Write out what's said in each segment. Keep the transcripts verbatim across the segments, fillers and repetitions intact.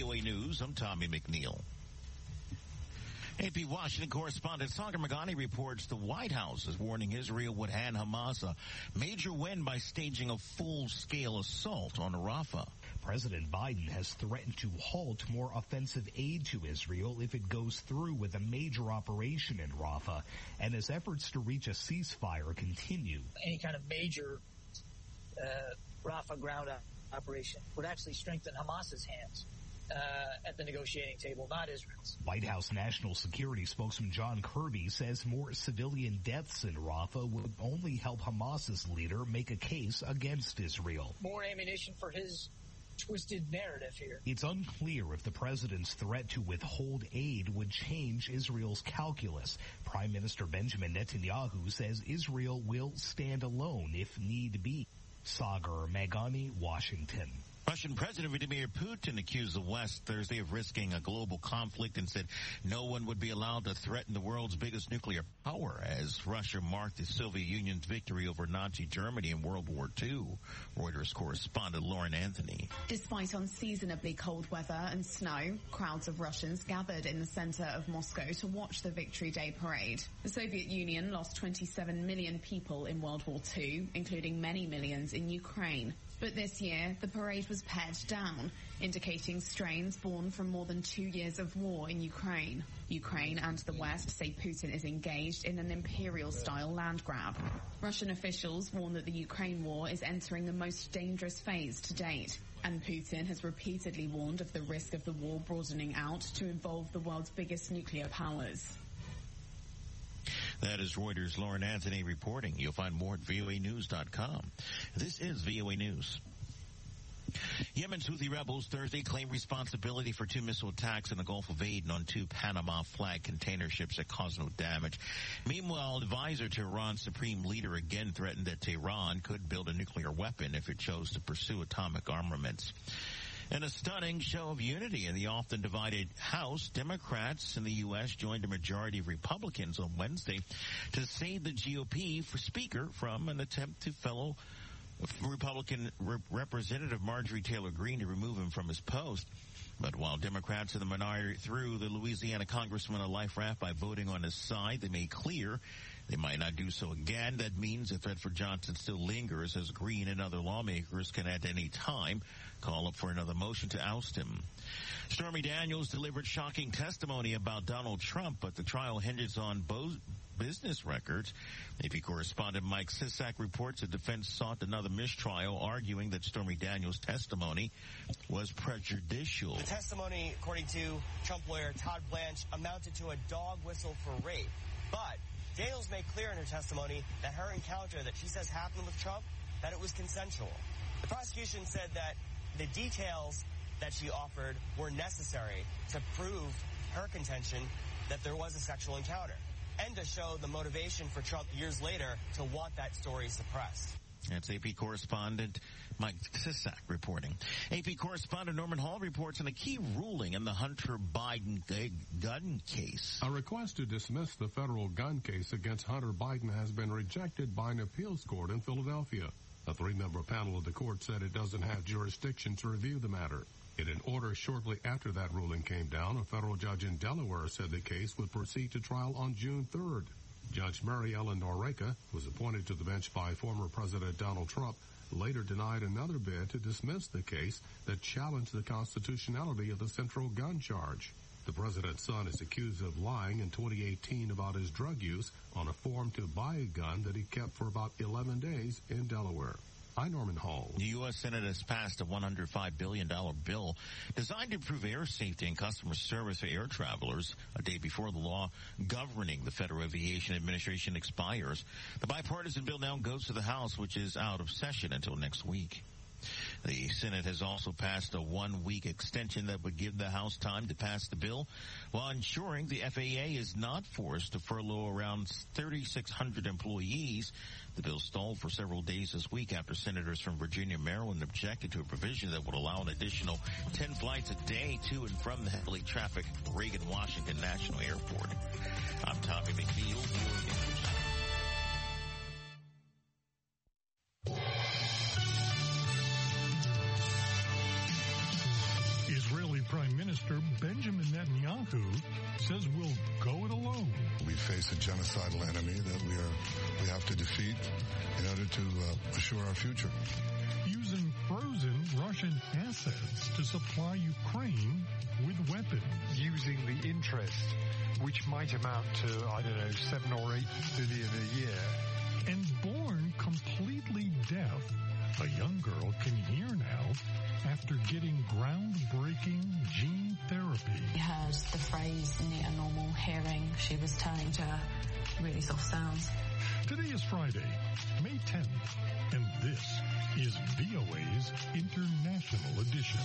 O A News, I'm Tommy McNeil. A P Washington correspondent Sagar Meghani reports the White House is warning Israel would hand Hamas a major win by staging a full-scale assault on Rafah. President Biden has threatened to halt more offensive aid to Israel if it goes through with a major operation in Rafah, and as efforts to reach a ceasefire continue. Any kind of major uh, Rafah ground operation would actually strengthen Hamas's hands Uh, at the negotiating table, not Israel's. White House National Security spokesman John Kirby says more civilian deaths in Rafah would only help Hamas's leader make a case against Israel. More ammunition for his twisted narrative here. It's unclear if the president's threat to withhold aid would change Israel's calculus. Prime Minister Benjamin Netanyahu says Israel will stand alone if need be. Sagar Meghani, Washington. Russian President Vladimir Putin accused the West Thursday of risking a global conflict and said no one would be allowed to threaten the world's biggest nuclear power as Russia marked the Soviet Union's victory over Nazi Germany in World War Two. Reuters correspondent Lauren Anthony. Despite unseasonably cold weather and snow, crowds of Russians gathered in the center of Moscow to watch the Victory Day parade. The Soviet Union lost twenty-seven million people in World War Two, including many millions in Ukraine. But this year, the parade was pared down, indicating strains born from more than two years of war in Ukraine. Ukraine and the West say Putin is engaged in an imperial-style land grab. Russian officials warn that the Ukraine war is entering the most dangerous phase to date. And Putin has repeatedly warned of the risk of the war broadening out to involve the world's biggest nuclear powers. That is Reuters' Lauren Anthony reporting. You'll find more at V O A news dot com. This is V O A News. Yemen's Houthi rebels Thursday claimed responsibility for two missile attacks in the Gulf of Aden on two Panama flag container ships that caused no damage. Meanwhile, advisor to Iran's supreme leader again threatened that Tehran could build a nuclear weapon if it chose to pursue atomic armaments. In a stunning show of unity in the often divided House, Democrats in the U S joined a majority of Republicans on Wednesday to save the G O P for Speaker from an attempt to fellow Republican Rep- Representative Marjorie Taylor Greene to remove him from his post. But while Democrats in the minority threw the Louisiana Congressman a life raft by voting on his side, they made clear they might not do so again. That means the threat for Johnson still lingers as Greene and other lawmakers can at any time call up for another motion to oust him. Stormy Daniels delivered shocking testimony about Donald Trump, but the trial hinges on both business records. A P correspondent Mike Sisak reports the defense sought another mistrial, arguing that Stormy Daniels' testimony was prejudicial. The testimony, according to Trump lawyer Todd Blanche, amounted to a dog whistle for rape. But Daniels made clear in her testimony that her encounter that she says happened with Trump, that it was consensual. The prosecution said that the details that she offered were necessary to prove her contention that there was a sexual encounter, and to show the motivation for Trump years later to want that story suppressed. That's A P correspondent Mike Sisak reporting. A P correspondent Norman Hall reports on a key ruling in the Hunter Biden gun case. A request to dismiss the federal gun case against Hunter Biden has been rejected by an appeals court in Philadelphia. A three-member panel of the court said it doesn't have jurisdiction to review the matter. In an order shortly after that ruling came down, a federal judge in Delaware said the case would proceed to trial on June third. Judge Mary Ellen Noreika, who was appointed to the bench by former President Donald Trump, later denied another bid to dismiss the case that challenged the constitutionality of the central gun charge. The president's son is accused of lying in twenty eighteen about his drug use on a form to buy a gun that he kept for about eleven days in Delaware. I'm Norman Hall. The U S Senate has passed a one hundred five billion dollars bill designed to improve air safety and customer service for air travelers a day before the law governing the Federal Aviation Administration expires. The bipartisan bill now goes to the House, which is out of session until next week. The Senate has also passed a one-week extension that would give the House time to pass the bill while ensuring the F A A is not forced to furlough around thirty-six hundred employees. The bill stalled for several days this week after senators from Virginia and Maryland objected to a provision that would allow an additional ten flights a day to and from the heavily trafficked Reagan-Washington National Airport. I'm Tommy McNeil. Israeli Prime Minister genocidal enemy that we are we have to defeat in order to uh, assure our future. Using frozen Russian assets to supply Ukraine with weapons. Using the interest, which might amount to, I don't know, seven or eight billion a year. And born completely deaf, a young girl can hear now after getting groundbreaking gene therapy. We heard the phrase near normal hearing. She was turning to really soft sounds. Today is Friday, May tenth, and this is V O A's International Edition.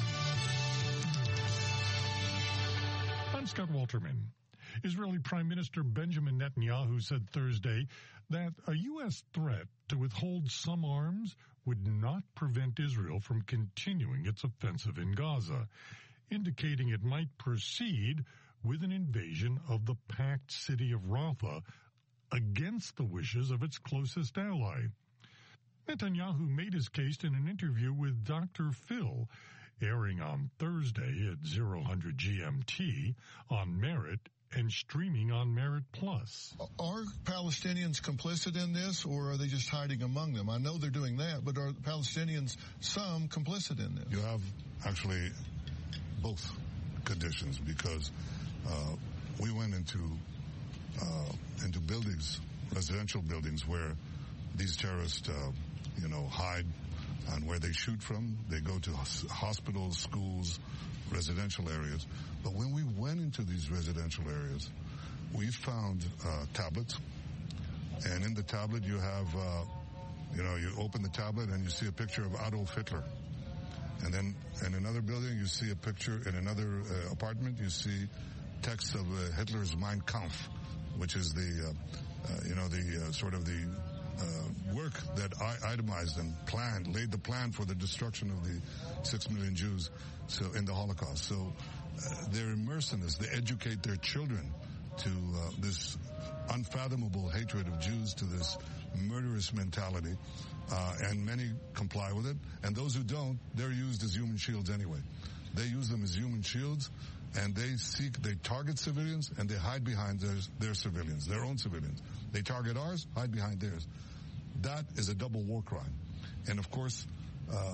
I'm Scott Walterman. Israeli Prime Minister Benjamin Netanyahu said Thursday that a U S threat to withhold some arms would not prevent Israel from continuing its offensive in Gaza, indicating it might proceed with an invasion of the packed city of Rafah against the wishes of its closest ally. Netanyahu made his case in an interview with Doctor Phil, airing on Thursday at zero hundred G M T on Merit and streaming on Merit Plus. Are Palestinians complicit in this, or are they just hiding among them? I know they're doing that, but are Palestinians, some, complicit in this? You have actually both conditions, because uh, we went into uh, into buildings, residential buildings, where these terrorists, uh, you know, hide, and where they shoot from. They go to hospitals, schools, residential areas. But when we went into these residential areas, we found uh, tablets, and in the tablet you have, uh, you know, you open the tablet and you see a picture of Adolf Hitler. And then in another building you see a picture, in another uh, apartment you see text of uh, Hitler's Mein Kampf, which is the, uh, uh, you know, the uh, sort of the uh, work that I itemized and planned, laid the plan for the destruction of the six million Jews so in the Holocaust. So uh, they're immersed in this. They educate their children to uh, this unfathomable hatred of Jews, to this murderous mentality, uh, and many comply with it. And those who don't, they're used as human shields anyway. They use them as human shields, and they seek, they target civilians, and they hide behind their, their civilians, their own civilians. They target ours, hide behind theirs. That is a double war crime. And of course, uh,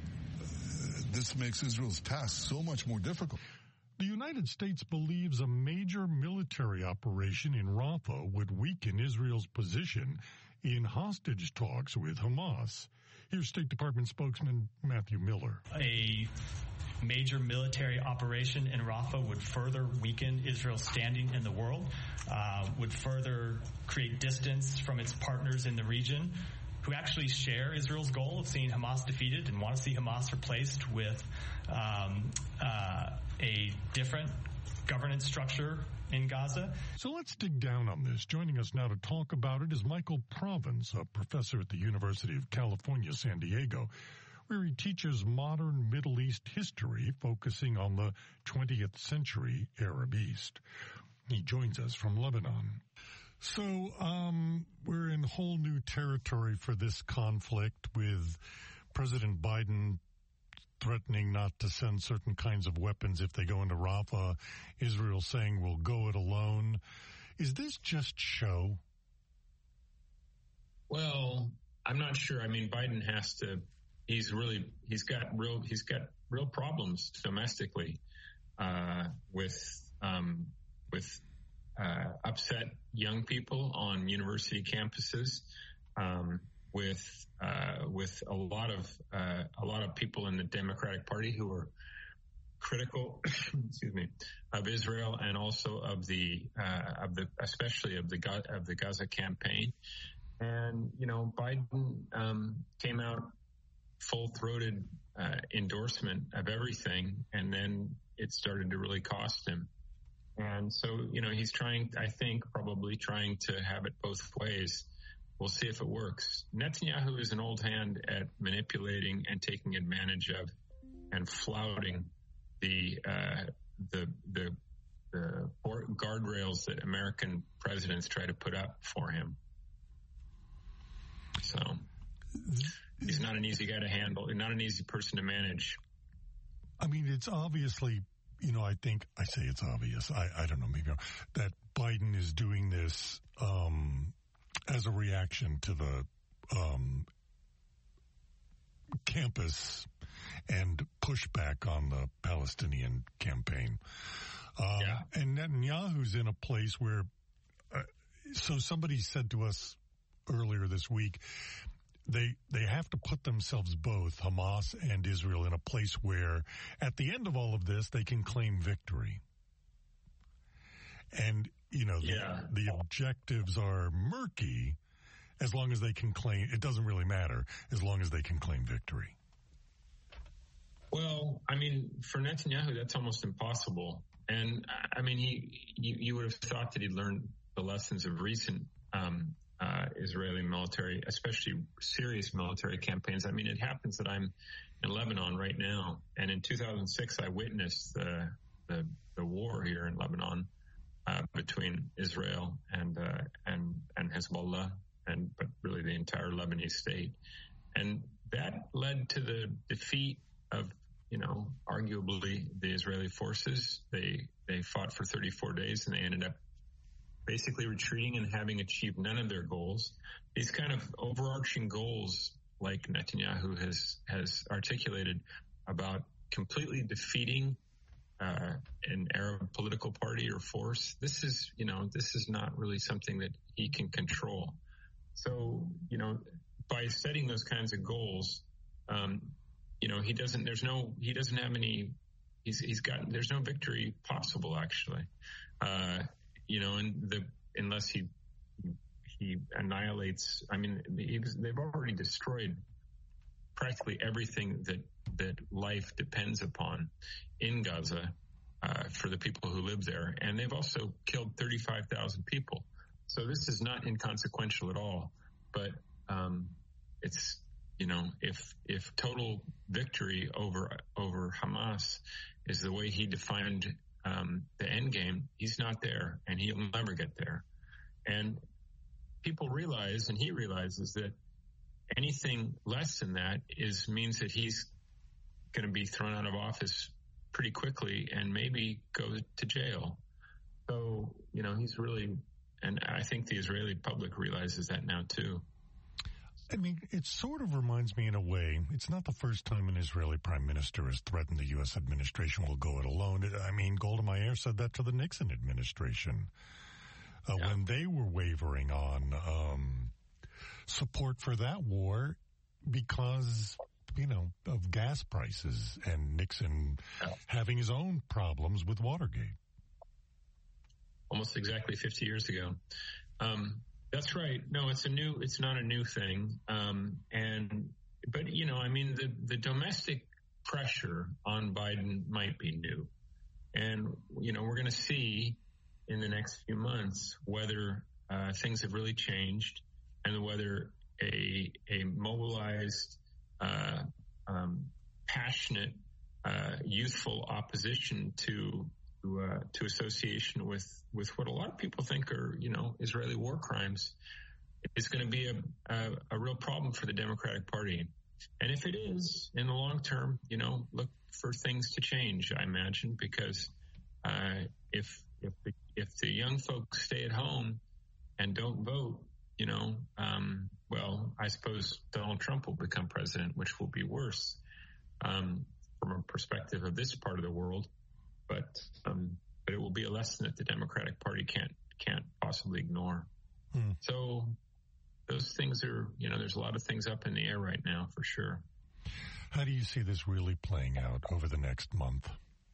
this makes Israel's task so much more difficult. The United States believes a major military operation in Rafah would weaken Israel's position in hostage talks with Hamas. Here's State Department spokesman Matthew Miller. A major military operation in Rafah would further weaken Israel's standing in the world, uh, would further create distance from its partners in the region, who actually share Israel's goal of seeing Hamas defeated and want to see Hamas replaced with um, uh, a different governance structure in Gaza. So let's dig down on this. Joining us now to talk about it is Michael Provins, a professor at the University of California, San Diego, where he teaches modern Middle East history, focusing on the twentieth century Arab East. He joins us from Lebanon. So um, we're in whole new territory for this conflict, with President Biden threatening not to send certain kinds of weapons if they go into Rafah, Israel saying we'll go it alone. Is this just show? Well, I'm not sure. I mean, Biden has to, he's really, he's got real, he's got real problems domestically, uh, with, um, with, Uh, upset young people on university campuses, um, with uh, with a lot of uh, a lot of people in the Democratic Party who are critical, excuse me, of Israel, and also of the uh, of the especially of the of the Gaza campaign. And you know, Biden um, came out full-throated uh, endorsement of everything, and then it started to really cost him. And so, you know, he's trying, I think, probably trying to have it both ways. We'll see if it works. Netanyahu is an old hand at manipulating and taking advantage of and flouting the uh, the the the guardrails that American presidents try to put up for him. So he's not an easy guy to handle, not an easy person to manage. I mean, it's obviously you know, I think, I say it's obvious, I, I don't know, maybe I'm, that Biden is doing this um, as a reaction to the um, campus and pushback on the Palestinian campaign. Um, yeah. And Netanyahu's in a place where, uh, so somebody said to us earlier this week, they they have to put themselves, both Hamas and Israel, in a place where at the end of all of this, they can claim victory. And, you know, yeah. the, the objectives are murky as long as they can claim, it doesn't really matter, as long as they can claim victory. Well, I mean, for Netanyahu, that's almost impossible. And, I mean, he you, you would have thought that he'd learned the lessons of recent um, uh, Israeli military, especially serious military campaigns. I mean, it happens that I'm in Lebanon right now, and in two thousand six, I witnessed the the, the war here in Lebanon uh, between Israel and uh, and and Hezbollah, and but really the entire Lebanese state, and that led to the defeat of, you know, arguably the Israeli forces. They they fought for thirty-four days, and they ended up basically retreating and having achieved none of their goals. These kind of overarching goals, like Netanyahu has has articulated, about completely defeating uh, an Arab political party or force. This is, you know, this is not really something that he can control. So, you know, by setting those kinds of goals, um, you know, he doesn't, there's no, he doesn't have any, he's, he's got, there's no victory possible, actually. Uh, you know, and the, unless he, he annihilates, I mean, they've already destroyed practically everything that, that life depends upon in Gaza, uh, for the people who live there. And they've also killed thirty-five thousand people. So this is not inconsequential at all, but, um, it's, you know, if, if total victory over, over Hamas is the way he defined, um, the end game, he's not there, and he'll never get there. And people realize, and he realizes, that anything less than that is, means that he's going to be thrown out of office pretty quickly and maybe go to jail. So, you know, he's really, and I think the Israeli public realizes that now too. I mean, it sort of reminds me in a way, it's not the first time an Israeli prime minister has threatened the U S administration will go it alone. I mean, Golda Meir said that to the Nixon administration uh, yeah. when they were wavering on um, support for that war because, you know, of gas prices and Nixon yeah. having his own problems with Watergate. Almost exactly fifty years ago. Um, That's right. No, it's a new, it's not a new thing. Um, and, but, you know, I mean, the, the domestic pressure on Biden might be new. And, you know, we're going to see in the next few months whether uh, things have really changed and whether a, a mobilized, uh, um, passionate, uh, youthful opposition to To, uh, to association with, with what a lot of people think are, you know, Israeli war crimes, is going to be a, a, a real problem for the Democratic Party. And if it is, in the long term, you know, look for things to change, I imagine, because uh, if if the, if the young folks stay at home and don't vote, you know, um, well, I suppose Donald Trump will become president, which will be worse um, from a perspective of this part of the world. But um, but it will be a lesson that the Democratic Party can't can't possibly ignore. Hmm. So those things are, you know, there's a lot of things up in the air right now, for sure. How do you see this really playing out over the next month?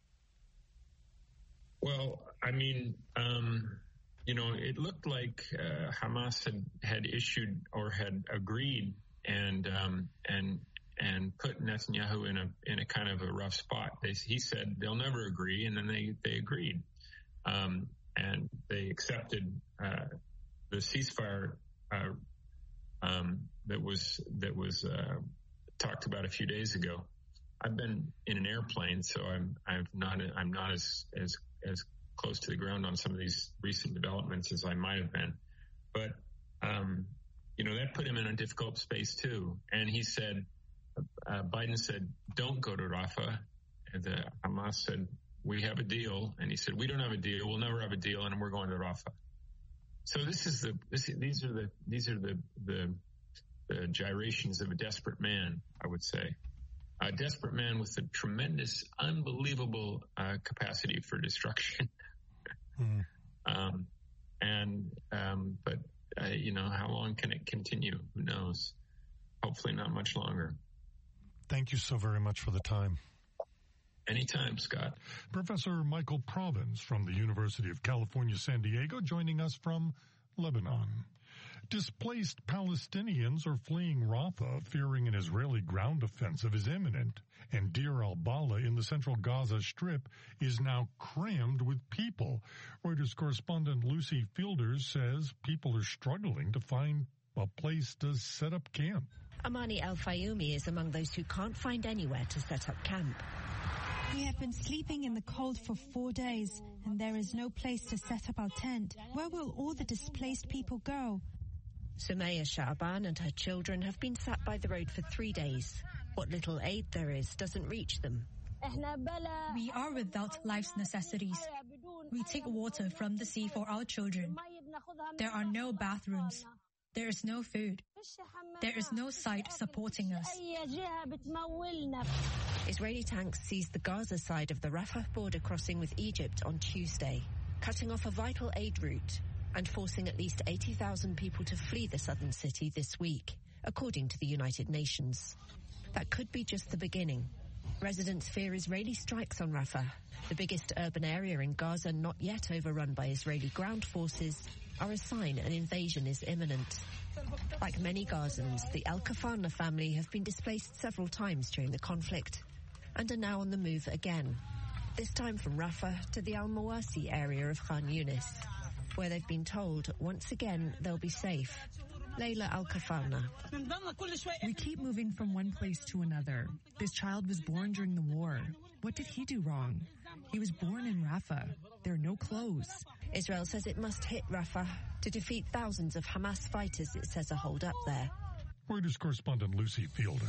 Well, I mean, um, you know, it looked like uh, Hamas had, had issued or had agreed and um, and. and put Netanyahu in a in a kind of a rough spot. They, he said they'll never agree, and then they, they agreed. Um, and they accepted uh, the ceasefire uh, um, that was that was uh, talked about a few days ago. I've been in an airplane, so I'm I'm not I'm not as as as close to the ground on some of these recent developments as I might have been. But um, you know, that put him in a difficult space too. And he said, Uh, Biden said, don't go to Rafah. And the Hamas said, we have a deal. And he said, we don't have a deal. We'll never have a deal. And we're going to Rafah. So this is the, this, these are the, these are the, the, the gyrations of a desperate man, I would say. A desperate man with a tremendous, unbelievable uh, capacity for destruction. mm. um, and, um, but, uh, you know, how long can it continue? Who knows? Hopefully not much longer. Thank you so very much for the time. Anytime, Scott. Professor Michael Provins from the University of California, San Diego, joining us from Lebanon. Displaced Palestinians are fleeing Rafah, fearing an Israeli ground offensive is imminent, and Deir al-Bala in the central Gaza Strip is now crammed with people. Reuters correspondent Lucy Fielders says people are struggling to find a place to set up camp. Amani Al-Fayoumi is among those who can't find anywhere to set up camp. We have been sleeping in the cold for four days, and there is no place to set up our tent. Where will all the displaced people go? Sumaya Sha'ban and her children have been sat by the road for three days. What little aid there is doesn't reach them. We are without life's necessities. We take water from the sea for our children. There are no bathrooms. There is no food. There is no site supporting us. Israeli tanks seized the Gaza side of the Rafah border crossing with Egypt on Tuesday, cutting off a vital aid route and forcing at least eighty thousand people to flee the southern city this week, according to the United Nations. That could be just the beginning. Residents fear Israeli strikes on Rafah, the biggest urban area in Gaza not yet overrun by Israeli ground forces, are a sign an invasion is imminent. Like many Gazans, the Al-Kafana family have been displaced several times during the conflict and are now on the move again, this time from Rafah to the Al-Mawasi area of Khan Yunis, where they've been told once again they'll be safe. Layla Al-Kafana. We keep moving from one place to another. This child was born during the war. What did he do wrong? He was born in Rafah. There are no clothes. Israel says it must hit Rafah to defeat thousands of Hamas fighters it says are holed up there. Reuters correspondent Lucy Fielder.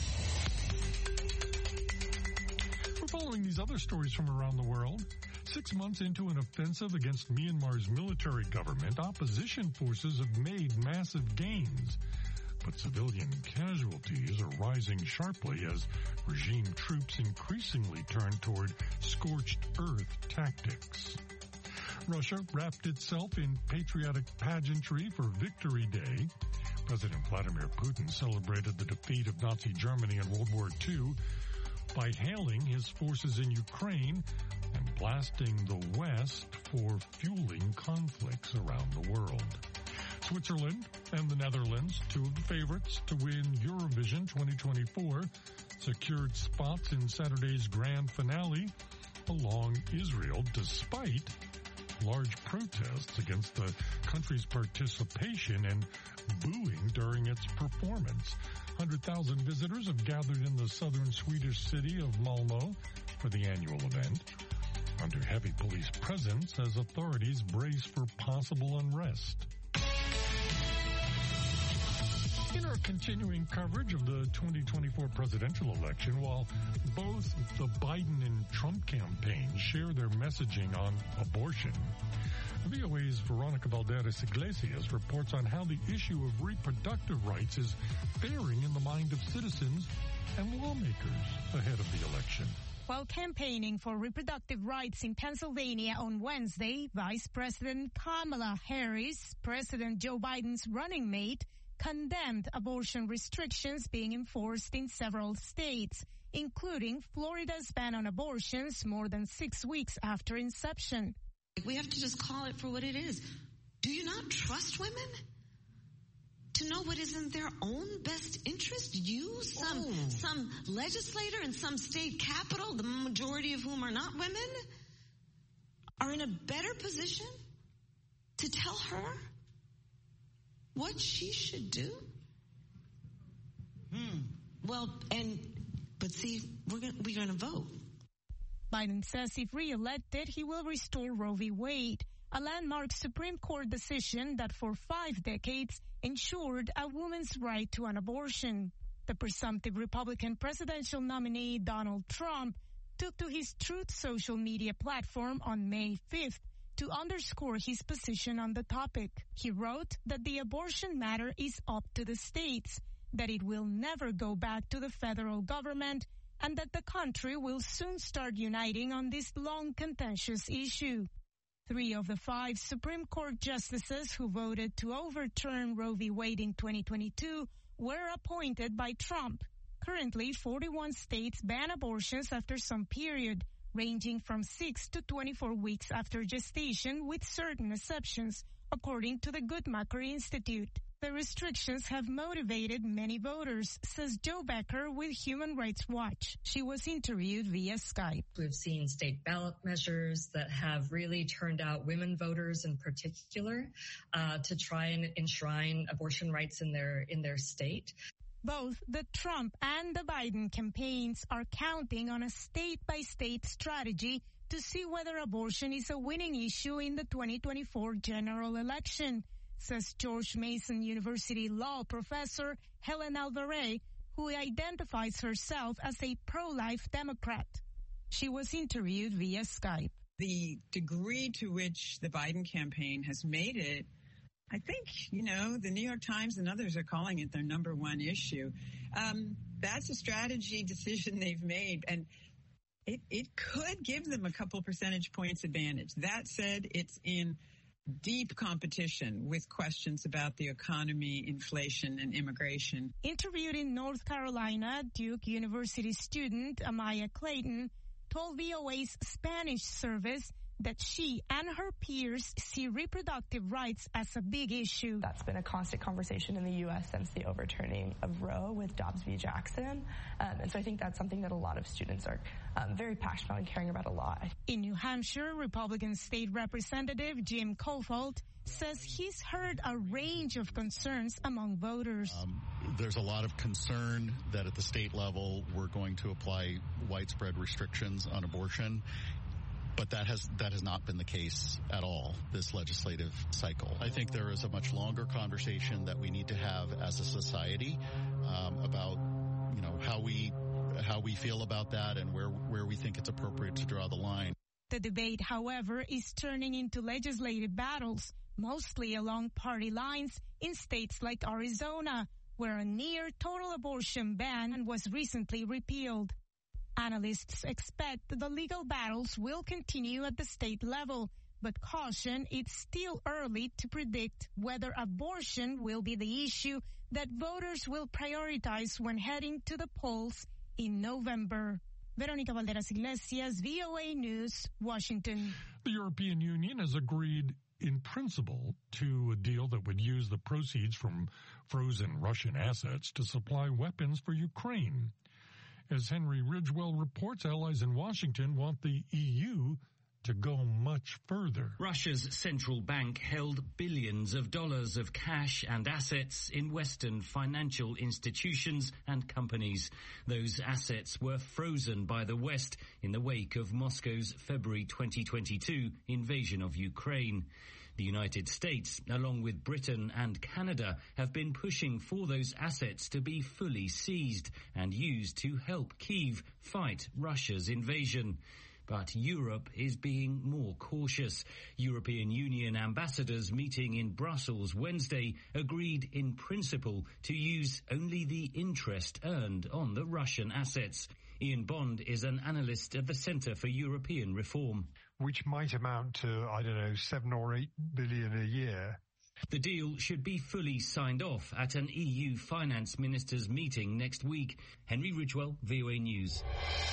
We're following these other stories from around the world. Six months into an offensive against Myanmar's military government, opposition forces have made massive gains. But civilian casualties are rising sharply as regime troops increasingly turn toward scorched earth tactics. Russia wrapped itself in patriotic pageantry for Victory Day. President Vladimir Putin celebrated the defeat of Nazi Germany in World War Two by hailing his forces in Ukraine and blasting the West for fueling conflicts around the world. Switzerland and the Netherlands, two of the favorites to win Eurovision twenty twenty-four, secured spots in Saturday's grand finale along Israel, despite large protests against the country's participation and booing during its performance. one hundred thousand visitors have gathered in the southern Swedish city of Malmö for the annual event, under heavy police presence as authorities brace for possible unrest. In our continuing coverage of the twenty twenty-four presidential election, while both the Biden and Trump campaigns share their messaging on abortion, V O A's Veronica Valderas Iglesias reports on how the issue of reproductive rights is bearing in the mind of citizens and lawmakers ahead of the election. While campaigning for reproductive rights in Pennsylvania on Wednesday, Vice President Kamala Harris, President Joe Biden's running mate, condemned abortion restrictions being enforced in several states, including Florida's ban on abortions more than six weeks after inception. We have to just call it for what it is. Do you not trust women to know what is in their own best interest? You, some oh. some legislator in some state capital, the majority of whom are not women, are in a better position to tell her what she should do? Hmm. Well, and, but see, we're gonna, we're going to vote. Biden says if re-elected, he will restore Roe v. Wade, a landmark Supreme Court decision that for five decades ensured a woman's right to an abortion. The presumptive Republican presidential nominee, Donald Trump, took to his Truth social media platform on May fifth to underscore his position on the topic. He wrote that the abortion matter is up to the states, that it will never go back to the federal government, and that the country will soon start uniting on this long contentious issue. Three of the five Supreme Court justices who voted to overturn Roe v. Wade in twenty twenty-two were appointed by Trump. Currently, forty-one states ban abortions after some period, ranging from six to twenty-four weeks after gestation, with certain exceptions, according to the Guttmacher Institute. The restrictions have motivated many voters, says Jo Becker with Human Rights Watch. She was interviewed via Skype. We've seen state ballot measures that have really turned out women voters in particular uh, to try and enshrine abortion rights in their in their state. Both the Trump and the Biden campaigns are counting on a state-by-state strategy to see whether abortion is a winning issue in the twenty twenty-four general election, says George Mason University law professor Helen Alvarez, who identifies herself as a pro-life Democrat. She was interviewed via Skype. The degree to which the Biden campaign has made it, I think, you know, the New York Times and others are calling it their number one issue. Um, that's a strategy decision they've made, and it, it could give them a couple percentage points advantage. That said, it's in deep competition with questions about the economy, inflation, and immigration. Interviewed in North Carolina, Duke University student Amaya Clayton told V O A's Spanish service that she and her peers see reproductive rights as a big issue. That's been a constant conversation in the U S since the overturning of Roe with Dobbs v. Jackson. Um, and so I think that's something that a lot of students are um, very passionate about and caring about a lot. In New Hampshire, Republican State Representative Jim Cofault says he's heard a range of concerns among voters. Um, there's a lot of concern that at the state level we're going to apply widespread restrictions on abortion. But that has that has not been the case at all this legislative cycle. I think there is a much longer conversation that we need to have as a society um, about, you know, how we how we feel about that and where where we think it's appropriate to draw the line. The debate, however, is turning into legislative battles, mostly along party lines in states like Arizona, where a near total abortion ban was recently repealed. Analysts expect the legal battles will continue at the state level, but caution it's still early to predict whether abortion will be the issue that voters will prioritize when heading to the polls in November. Veronica Valderas Iglesias, V O A News, Washington. The European Union has agreed in principle to a deal that would use the proceeds from frozen Russian assets to supply weapons for Ukraine. As Henry Ridgewell reports, allies in Washington want the E U to go much further. Russia's central bank held billions of dollars of cash and assets in Western financial institutions and companies. Those assets were frozen by the West in the wake of Moscow's February twenty twenty-two invasion of Ukraine. The United States, along with Britain and Canada, have been pushing for those assets to be fully seized and used to help Kyiv fight Russia's invasion. But Europe is being more cautious. European Union ambassadors meeting in Brussels Wednesday agreed in principle to use only the interest earned on the Russian assets. Ian Bond is an analyst at the Centre for European Reform. Which might amount to, I don't know, seven or eight billion a year. The deal should be fully signed off at an E U finance ministers meeting next week. Henry Ridgewell, V O A News.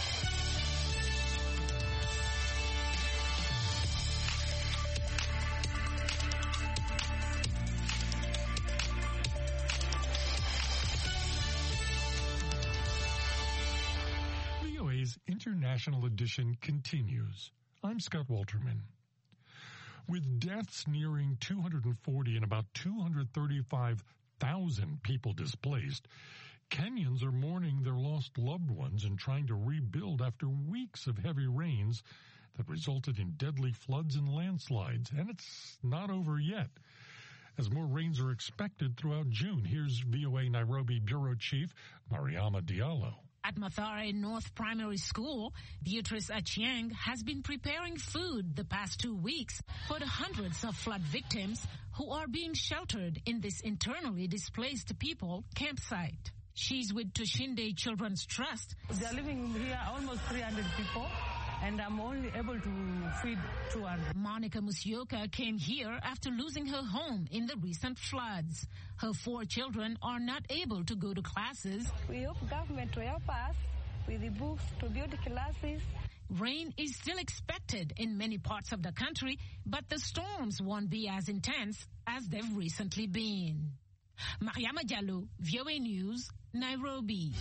V O A's International Edition continues. I'm Scott Walterman. With deaths nearing two hundred forty and about two hundred thirty-five thousand people displaced, Kenyans are mourning their lost loved ones and trying to rebuild after weeks of heavy rains that resulted in deadly floods and landslides. And it's not over yet, as more rains are expected throughout June. Here's V O A Nairobi Bureau Chief Mariama Diallo. At Mathare North Primary School, Beatrice Achieng has been preparing food the past two weeks for the hundreds of flood victims who are being sheltered in this internally displaced people campsite. She's with Tushinde Children's Trust. They are living here almost three hundred people, and I'm only able to feed two hundred. Monica Musyoka came here after losing her home in the recent floods. Her four children are not able to go to classes. We hope government will help us with the books to build classes. Rain is still expected in many parts of the country, but the storms won't be as intense as they've recently been. Mariama Jallo, V O A News, Nairobi.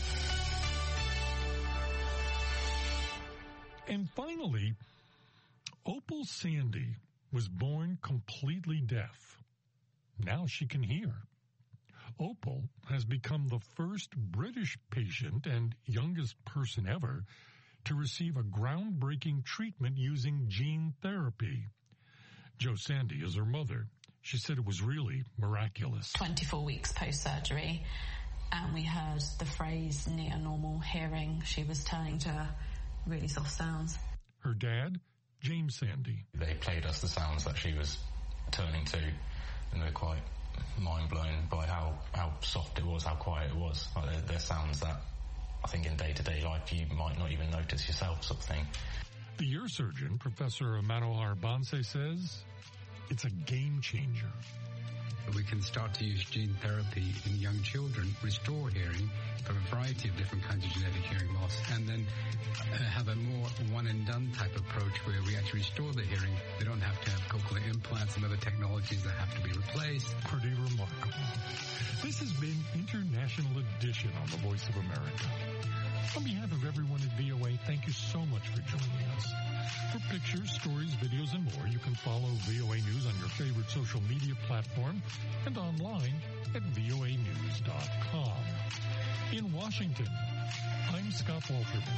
And finally, Opal Sandy was born completely deaf. Now she can hear. Opal has become the first British patient and youngest person ever to receive a groundbreaking treatment using gene therapy. Jo Sandy is her mother. She said it was really miraculous. twenty-four weeks post-surgery, and we heard the phrase near normal hearing. She was turning to really soft sounds. Her dad, James Sandy. They played us the sounds that she was turning to, and they're quite mind-blown by how, how soft it was, how quiet it was. Like they're, they're sounds that I think in day-to-day life you might not even notice yourself, sort of thing. The ear surgeon, Professor Manohar Banse, says it's a game changer. We can start to use gene therapy in young children, restore hearing for a variety of different kinds of genetic hearing loss, and then uh, have a more one-and-done type approach where we actually restore the hearing. They don't have to have cochlear implants and other technologies that have to be replaced. Pretty remarkable. This has been International Edition on the Voice of America. On behalf of everyone at V O A, thank you so much for joining us. For pictures, stories, videos, and more, you can follow V O A News on your favorite social media platform and online at V O A news dot com. In Washington, I'm Scott Walterman.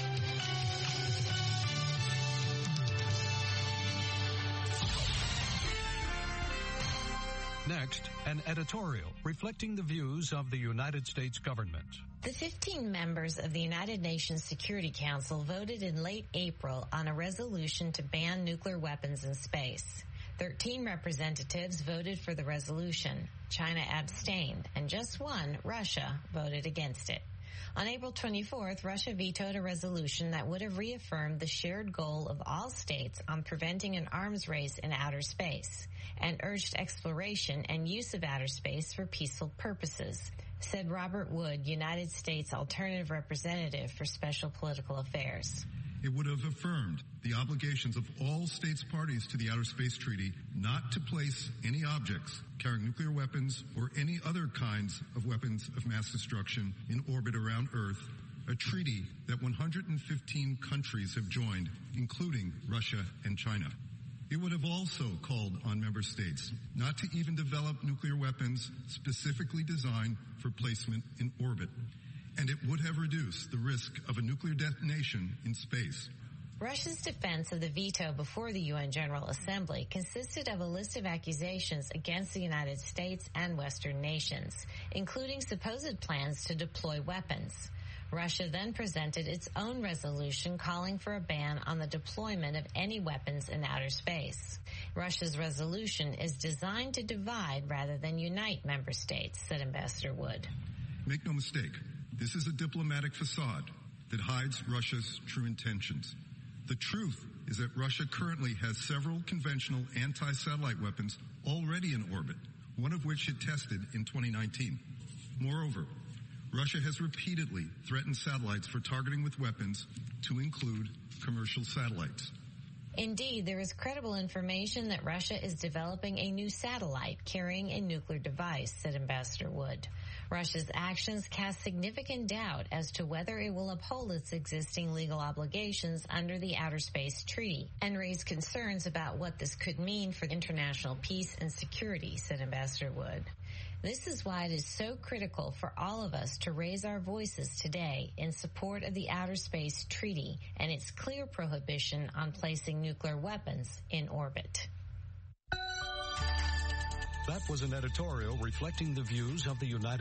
Next, an editorial reflecting the views of the United States government. The fifteen members of the United Nations Security Council voted in late April on a resolution to ban nuclear weapons in space. Thirteen representatives voted for the resolution. China abstained, and just one, Russia, voted against it. On April twenty-fourth, Russia vetoed a resolution that would have reaffirmed the shared goal of all states on preventing an arms race in outer space and urged exploration and use of outer space for peaceful purposes, said Robert Wood, United States Alternative Representative for Special Political Affairs. It would have affirmed the obligations of all states parties to the Outer Space Treaty not to place any objects carrying nuclear weapons or any other kinds of weapons of mass destruction in orbit around Earth, a treaty that one hundred fifteen countries have joined, including Russia and China. It would have also called on member states not to even develop nuclear weapons specifically designed for placement in orbit. And it would have reduced the risk of a nuclear detonation in space. Russia's defense of the veto before the U N General Assembly consisted of a list of accusations against the United States and Western nations, including supposed plans to deploy weapons. Russia then presented its own resolution calling for a ban on the deployment of any weapons in outer space. Russia's resolution is designed to divide rather than unite member states, said Ambassador Wood. Make no mistake, this is a diplomatic facade that hides Russia's true intentions. The truth is that Russia currently has several conventional anti-satellite weapons already in orbit, one of which it tested in twenty nineteen. Moreover, Russia has repeatedly threatened satellites for targeting with weapons, to include commercial satellites. Indeed, there is credible information that Russia is developing a new satellite carrying a nuclear device, said Ambassador Wood. Russia's actions cast significant doubt as to whether it will uphold its existing legal obligations under the Outer Space Treaty and raise concerns about what this could mean for international peace and security, said Ambassador Wood. This is why it is so critical for all of us to raise our voices today in support of the Outer Space Treaty and its clear prohibition on placing nuclear weapons in orbit. That was an editorial reflecting the views of the United